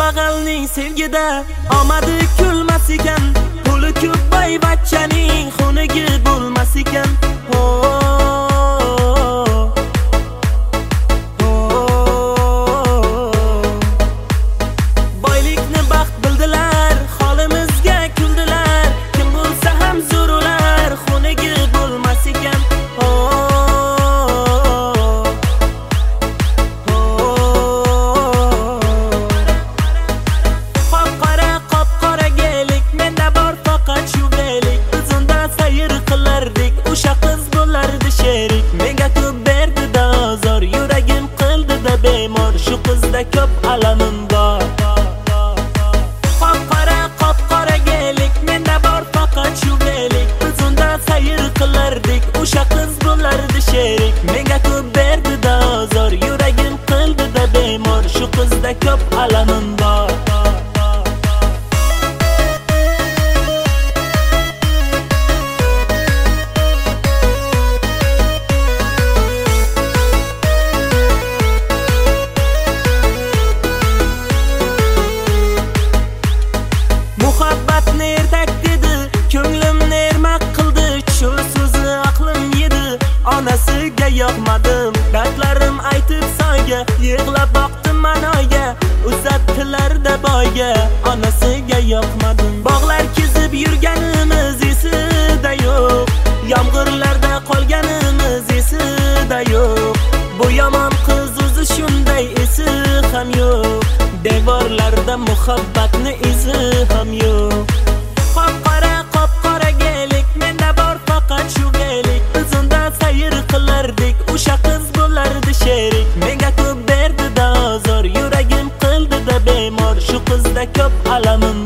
kambag'alning sevgida omadi kulmas ekan, puli ko'p boyvachchaning xunigi bo'lmas ekan. Boylikni baxt bildilar, holimizga kuldilar, kim bo'lsa ham zo'r ular xunigi bo'lmas ekan. O'sha qiz bo'lardi sherik, menga ko'p berdi dozor, yuragim qildida bemor, shu qizda ko'p alamim bor. Qop-qora gelik, menda bor faqat shu gelik, biz unda sayr qilardik, o'sha qiz bo'lardi sherik, menga ko'p berdi dozor, yuragim qildida bemor, shu qizda ko'p alamim bor. Muhabbatni ertak dedi, ko'nglimni ermak qildi, shu so'zi aqlim yedi, onasiga yoqmadim, dardlarim aytib soyga, yig'lab boqdim manoga, uzatdilarda boyga, onasiga yoqmadim. Bog'lar kezib yurganimiz esida yo'q, yomg'irlarda qolganimiz esida yo'q, bu yomon qiz o'zi shunday esi ham yo'q, devorlarda muhabbatni izi ham yo'q. Qop-qora gelik, menda bor faqat shu gelik, biz unda sayr qilardik, o'sha qiz bo'lardi sherik, menga ko'p berdi dozor, yuragim qildida bemor, shu qizda ko'p alamim